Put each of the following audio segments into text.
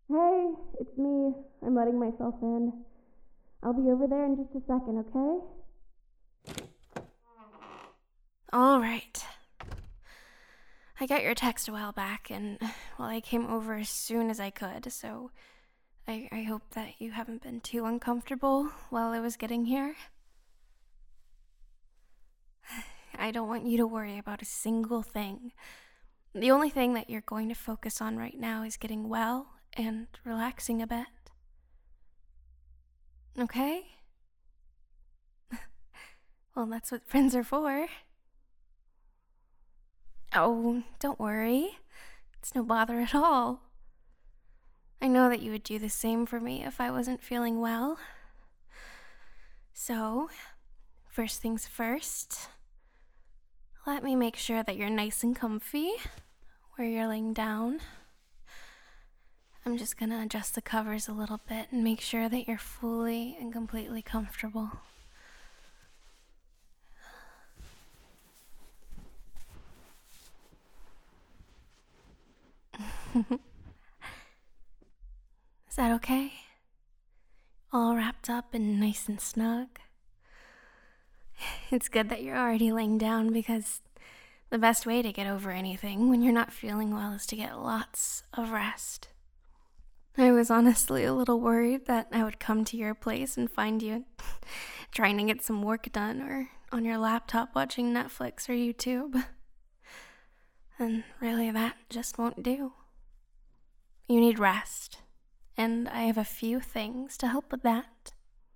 Hey, it's me. I'm letting myself in. I'll be over there in just a second, okay? All right. I got your text a while back, and well, I came over as soon as I could, so I hope that you haven't been too uncomfortable while I was getting here. I don't want you to worry about a single thing. The only thing that you're going to focus on right now is getting well and relaxing a bit. Okay? Well, that's what friends are for. Oh, don't worry. It's no bother at all. I know that you would do the same for me if I wasn't feeling well. So, first things first, let me make sure that you're nice and comfy where you're laying down. I'm just gonna adjust the covers a little bit and make sure that you're fully and completely comfortable. Is that okay? All wrapped up and nice and snug? It's good that you're already laying down because the best way to get over anything when you're not feeling well is to get lots of rest. I was honestly a little worried that I would come to your place and find you trying to get some work done or on your laptop watching Netflix or YouTube. And really, that just won't do. You need rest, and I have a few things to help with that.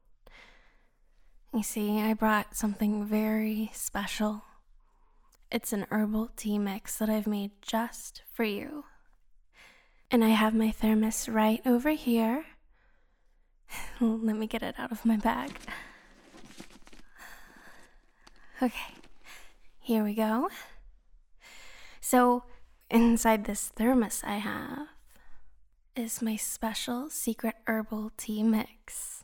You see, I brought something very special. It's an herbal tea mix that I've made just for you. And I have my thermos right over here. Let me get it out of my bag. Okay, here we go. So, inside this thermos I have is my special secret herbal tea mix.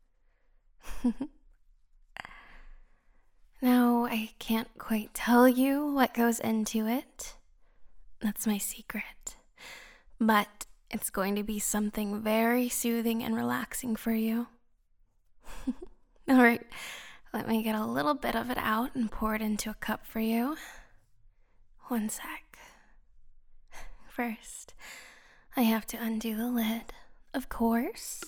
Now, I can't quite tell you what goes into it. That's my secret. But it's going to be something very soothing and relaxing for you. All right, let me get a little bit of it out and pour it into a cup for you. One sec. First, I have to undo the lid, of course.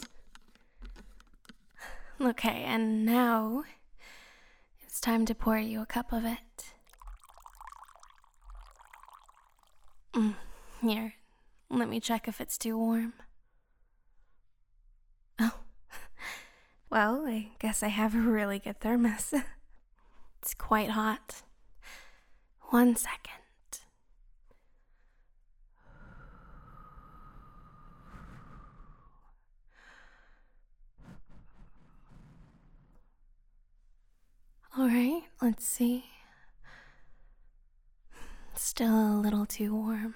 Okay, and now it's time to pour you a cup of it. Here, let me check if it's too warm. Oh, well, I guess I have a really good thermos. It's quite hot. One second. All right, let's see. Still a little too warm.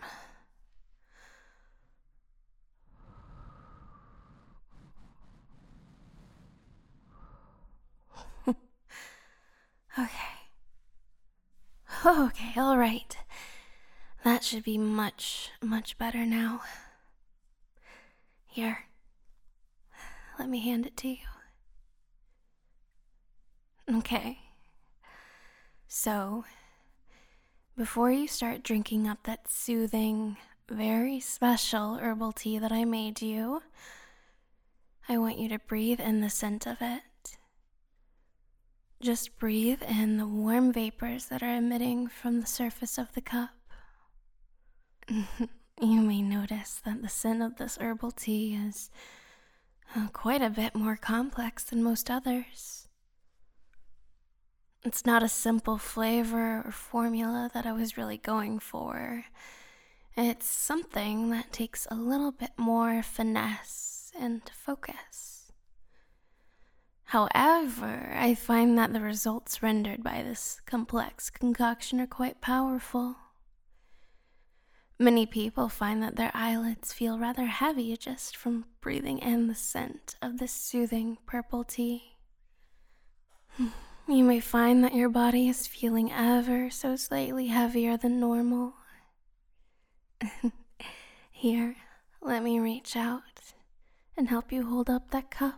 Okay, all right. That should be much, much better now. Here, let me hand it to you. Okay. So, before you start drinking up that soothing, very special herbal tea that I made you, I want you to breathe in the scent of it. Just breathe in the warm vapors that are emitting from the surface of the cup. You may notice that the scent of this herbal tea is quite a bit more complex than most others. It's not a simple flavor or formula that I was really going for. It's something that takes a little bit more finesse and focus. However, I find that the results rendered by this complex concoction are quite powerful. Many people find that their eyelids feel rather heavy just from breathing in the scent of this soothing purple tea. You may find that your body is feeling ever so slightly heavier than normal. Here, let me reach out and help you hold up that cup.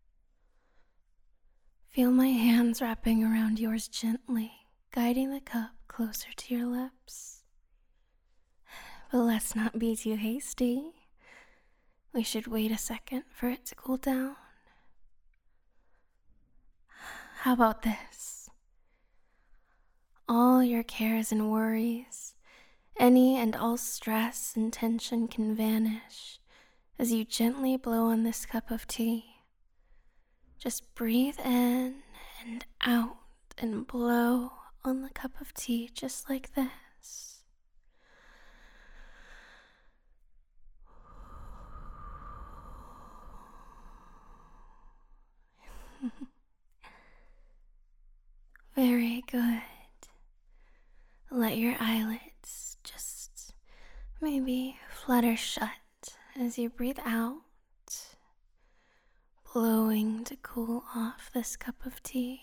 Feel my hands wrapping around yours gently, guiding the cup closer to your lips. But let's not be too hasty. We should wait a second for it to cool down. How about this? All your cares and worries, any and all stress and tension can vanish as you gently blow on this cup of tea. Just breathe in and out and blow on the cup of tea just like this. Very good. Let your eyelids just maybe flutter shut as you breathe out, blowing to cool off this cup of tea.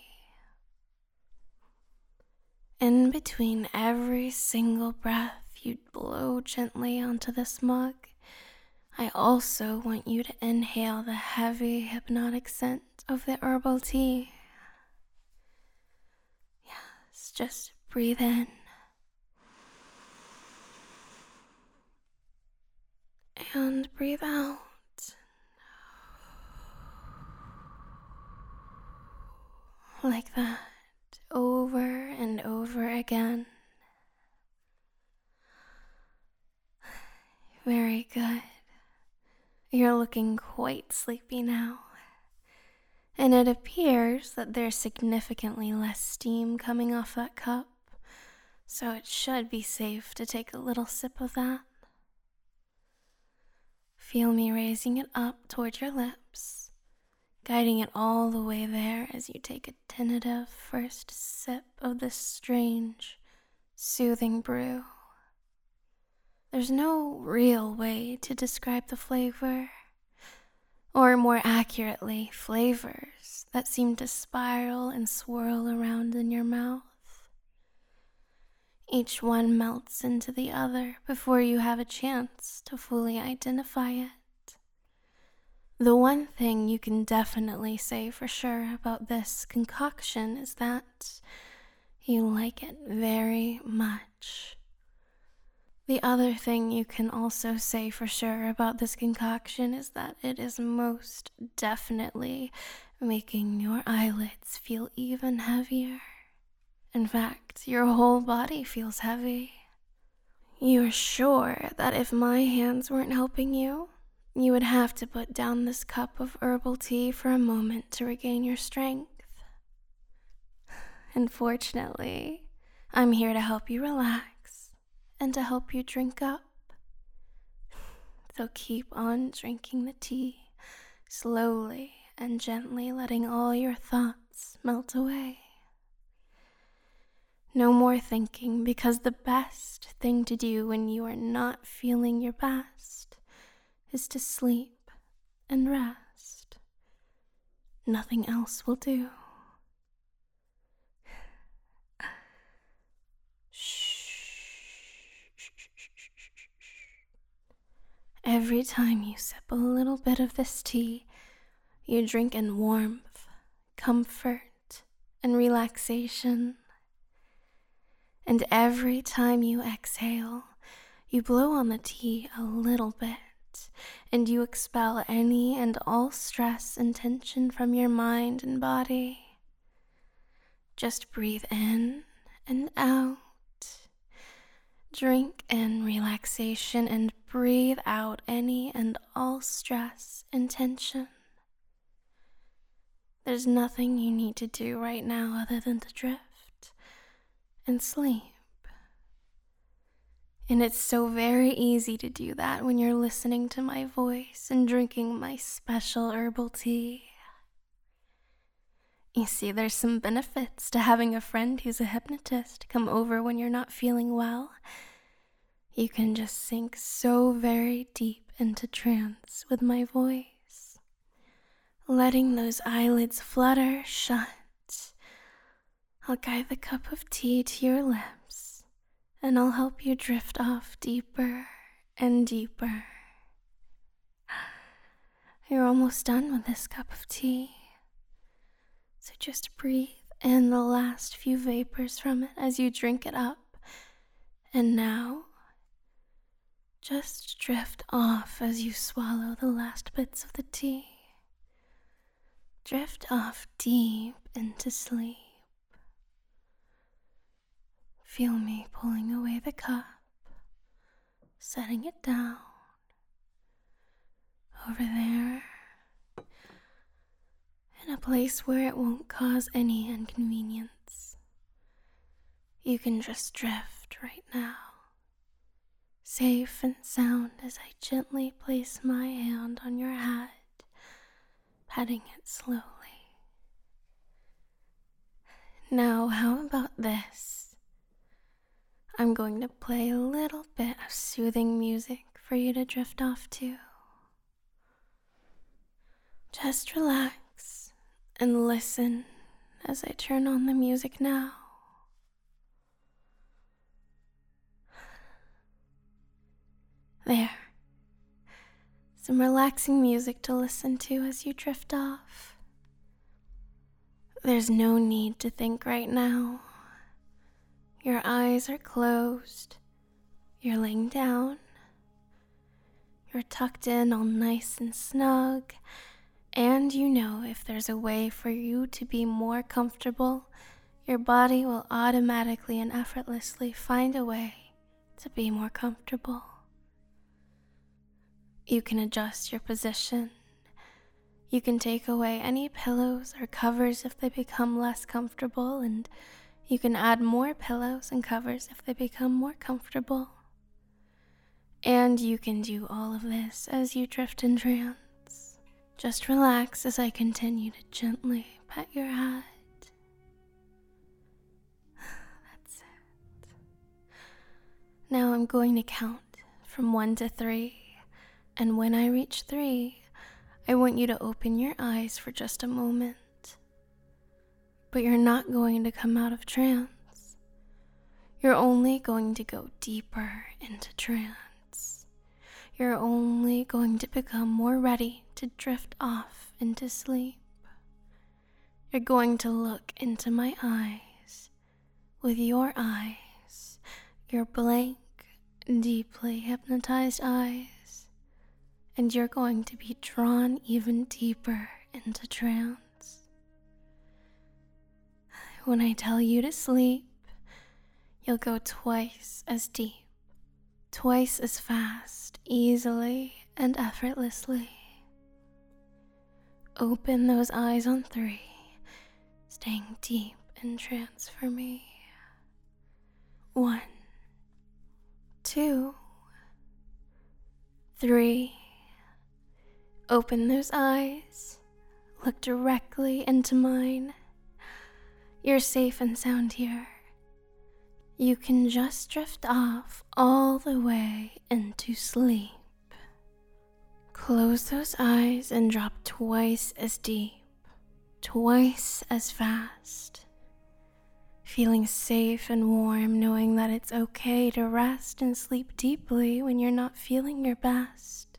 In between every single breath you blow gently onto this mug, I also want you to inhale the heavy hypnotic scent of the herbal tea. Yes, just breathe in. And breathe out. Like that, over and over again. Very good. You're looking quite sleepy now. And it appears that there's significantly less steam coming off that cup, so it should be safe to take a little sip of that. Feel me raising it up toward your lips, guiding it all the way there as you take a tentative first sip of this strange, soothing brew. There's no real way to describe the flavor, or more accurately, flavors that seem to spiral and swirl around in your mouth. Each one melts into the other before you have a chance to fully identify it. The one thing you can definitely say for sure about this concoction is that you like it very much. The other thing you can also say for sure about this concoction is that it is most definitely making your eyelids feel even heavier. In fact, your whole body feels heavy. You're sure that if my hands weren't helping you, you would have to put down this cup of herbal tea for a moment to regain your strength. Unfortunately, I'm here to help you relax and to help you drink up. So keep on drinking the tea, slowly and gently letting all your thoughts melt away. No more thinking, because the best thing to do when you are not feeling your best is to sleep and rest. Nothing else will do. Every time you sip a little bit of this tea, you drink in warmth, comfort, and relaxation. And every time you exhale, you blow on the tea a little bit, and you expel any and all stress and tension from your mind and body. Just breathe in and out. Drink in relaxation and breathe out any and all stress and tension. There's nothing you need to do right now other than to drift and sleep. And it's so very easy to do that when you're listening to my voice and drinking my special herbal tea. You see, there's some benefits to having a friend who's a hypnotist come over when you're not feeling well. You can just sink so very deep into trance with my voice, letting those eyelids flutter shut. I'll guide the cup of tea to your lips, and I'll help you drift off deeper and deeper You're almost done with this cup of tea. So just breathe in the last few vapors from it as you drink it up. And now, just drift off as you swallow the last bits of the tea. Drift off deep into sleep. Feel me pulling away the cup, setting it down over there in a place where it won't cause any inconvenience. You can just drift right now, safe and sound as I gently place my hand on your head, patting it slowly. Now, how about this? I'm going to play a little bit of soothing music for you to drift off to. Just relax and listen as I turn on the music now. There. Some relaxing music to listen to as you drift off. There's no need to think right now. Your eyes are closed. You're laying down. You're tucked in all nice and snug. And you know if there's a way for you to be more comfortable, your body will automatically and effortlessly find a way to be more comfortable. You can adjust your position. You can take away any pillows or covers if they become less comfortable, and you can add more pillows and covers if they become more comfortable. And you can do all of this as you drift in trance. Just relax as I continue to gently pet your head. That's it. Now I'm going to count from 1 to 3. And when I reach 3, I want you to open your eyes for just a moment. But you're not going to come out of trance. You're only going to go deeper into trance. You're only going to become more ready to drift off into sleep. You're going to look into my eyes with your eyes, your blank, deeply hypnotized eyes, and you're going to be drawn even deeper into trance. When I tell you to sleep, you'll go twice as deep, twice as fast, easily and effortlessly. Open those eyes on 3, staying deep in trance for me. 1, 2, 3. Open those eyes. Look directly into mine. You're safe and sound here. You can just drift off all the way into sleep. Close those eyes and drop twice as deep, twice as fast. Feeling safe and warm, knowing that it's okay to rest and sleep deeply when you're not feeling your best.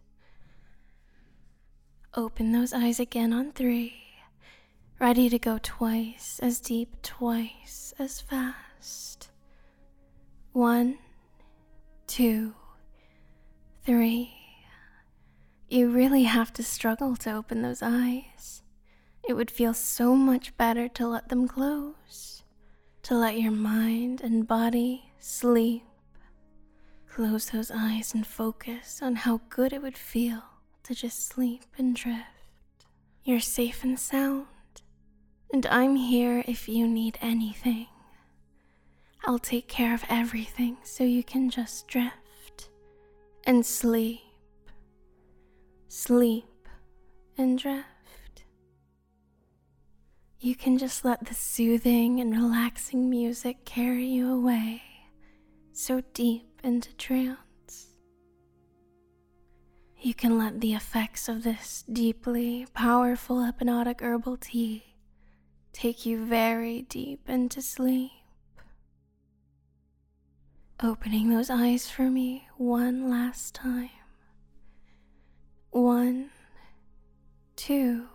Open those eyes again on 3, ready to go twice as deep, twice as fast. 1, 2, 3. You really have to struggle to open those eyes. It would feel so much better to let them close, to let your mind and body sleep. Close those eyes and focus on how good it would feel to just sleep and drift. You're safe and sound, and I'm here if you need anything. I'll take care of everything so you can just drift and sleep. Sleep and drift. You can just let the soothing and relaxing music carry you away, so deep into trance. You can let the effects of this deeply powerful hypnotic herbal tea take you very deep into sleep. Opening those eyes for me one last time. 1, 2,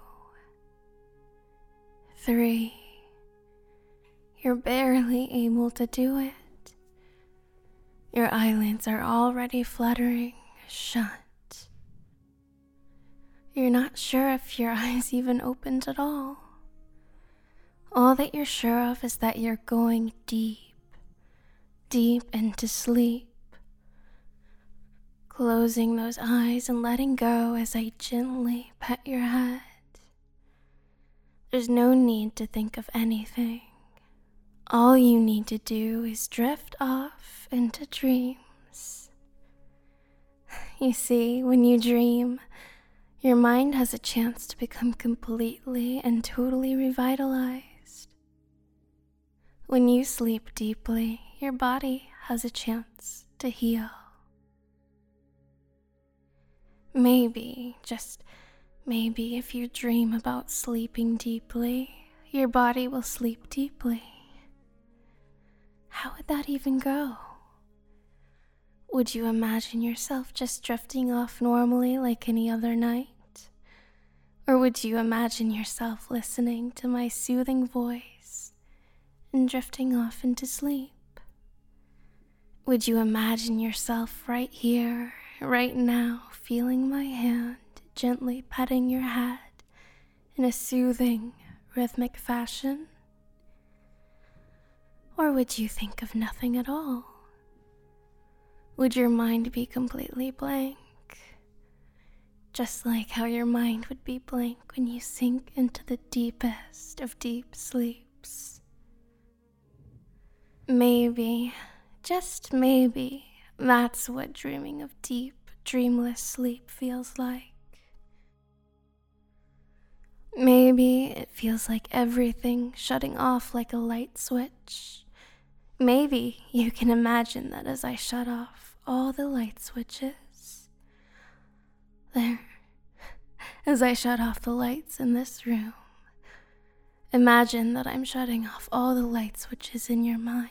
3. You're barely able to do it. Your eyelids are already fluttering shut. You're not sure if your eyes even opened at all. All that you're sure of is that you're going deep into sleep. Closing those eyes and letting go as I gently pet your head. There's no need to think of anything. All you need to do is drift off into dreams. You see, when you dream, your mind has a chance to become completely and totally revitalized. When you sleep deeply, your body has a chance to heal. Maybe, just maybe, if you dream about sleeping deeply, your body will sleep deeply. How would that even go? Would you imagine yourself just drifting off normally like any other night? Or would you imagine yourself listening to my soothing voice and drifting off into sleep? Would you imagine yourself right here, right now, feeling my hand gently petting your head in a soothing, rhythmic fashion? Or would you think of nothing at all? Would your mind be completely blank? Just like how your mind would be blank when you sink into the deepest of deep sleeps. Maybe, just maybe, that's what dreaming of deep, dreamless sleep feels like. Maybe it feels like everything shutting off like a light switch. Maybe you can imagine that as I shut off all the light switches. There, as I shut off the lights in this room, imagine that I'm shutting off all the light switches in your mind.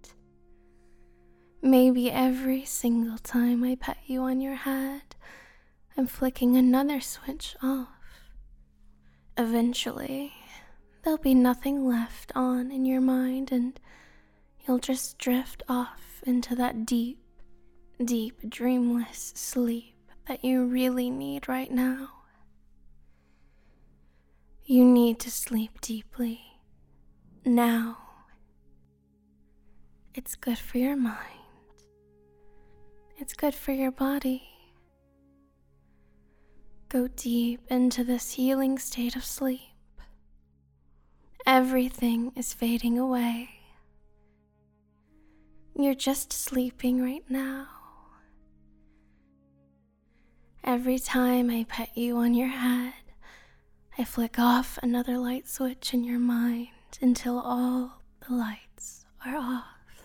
Maybe every single time I pet you on your head, I'm flicking another switch off. Eventually, there'll be nothing left on in your mind and you'll just drift off into that deep, dreamless sleep that you really need right now. You need to sleep deeply. Now. It's good for your mind. It's good for your body. Go deep into this healing state of sleep. Everything is fading away. You're just sleeping right now. Every time I pet you on your head, I flick off another light switch in your mind until all the lights are off.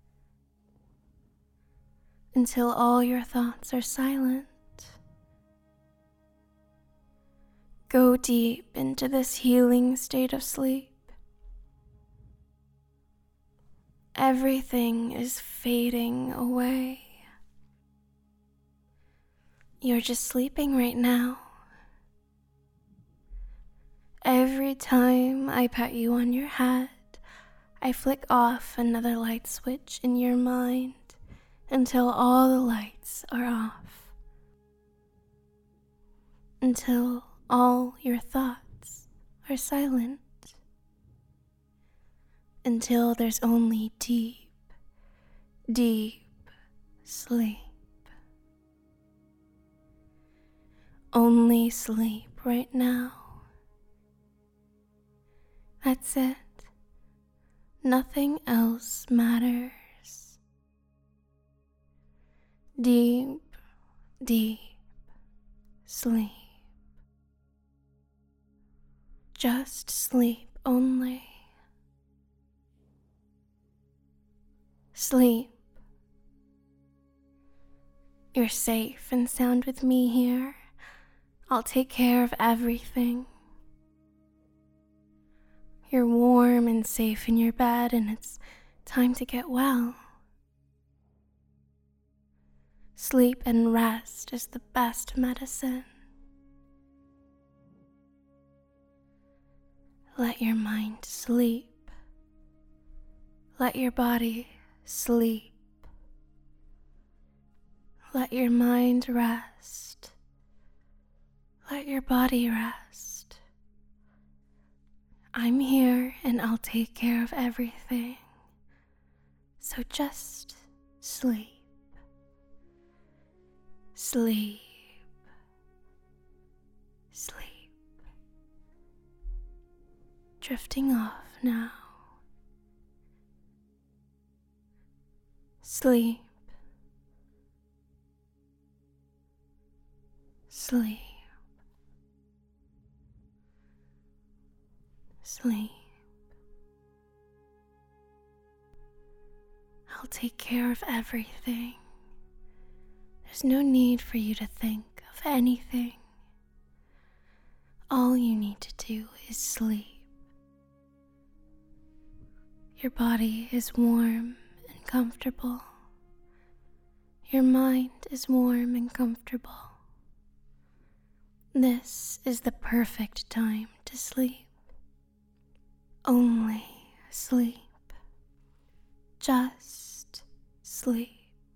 Until all your thoughts are silent. Go deep into this healing state of sleep. Everything is fading away. You're just sleeping right now. Every time I pat you on your head, I flick off another light switch in your mind until all the lights are off. Until all your thoughts are silent. Until there's only deep sleep. Only sleep right now. That's it. Nothing else matters. Deep sleep. Just sleep only. Sleep. You're safe and sound with me here. I'll take care of everything. You're warm and safe in your bed, and it's time to get well. Sleep and rest is the best medicine. Let your mind sleep. Let your body sleep. Let your mind rest. Let your body rest. I'm here and I'll take care of everything. So just sleep. Sleep. Sleep. Drifting off now. Sleep. Sleep. Sleep. I'll take care of everything. There's no need for you to think of anything. All you need to do is sleep. Your body is warm and comfortable. Your mind is warm and comfortable. This is the perfect time to sleep. Only sleep. Just sleep.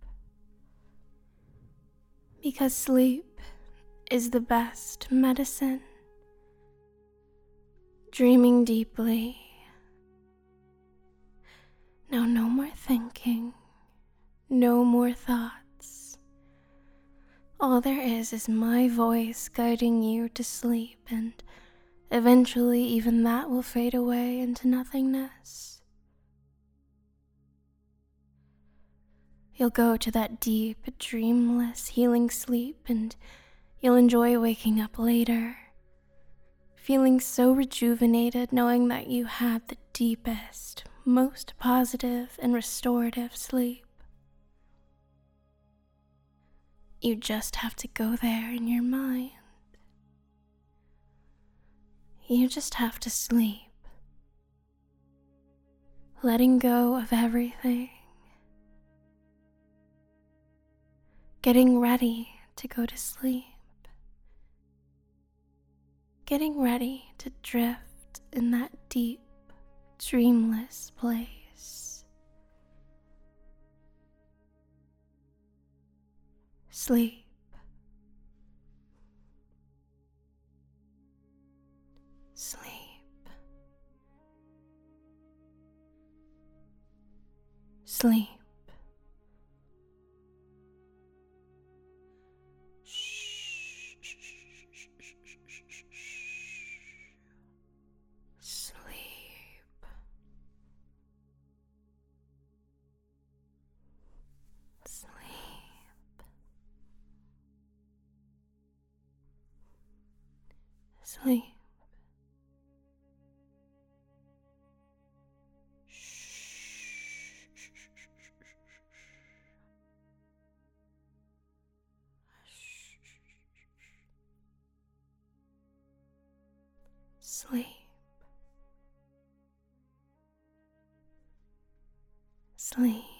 Because sleep is the best medicine. Dreaming deeply. Now no more thinking. No more thoughts. All there is my voice guiding you to sleep, and eventually even that will fade away into nothingness. You'll go to that deep, dreamless, healing sleep, and you'll enjoy waking up later, feeling so rejuvenated knowing that you had the deepest, most positive and restorative sleep. You just have to go there in your mind. You just have to sleep. Letting go of everything. Getting ready to go to sleep. Getting ready to drift in that deep, dreamless place. Sleep. Sleep. Sleep. Sleep. Sleep. Sleep.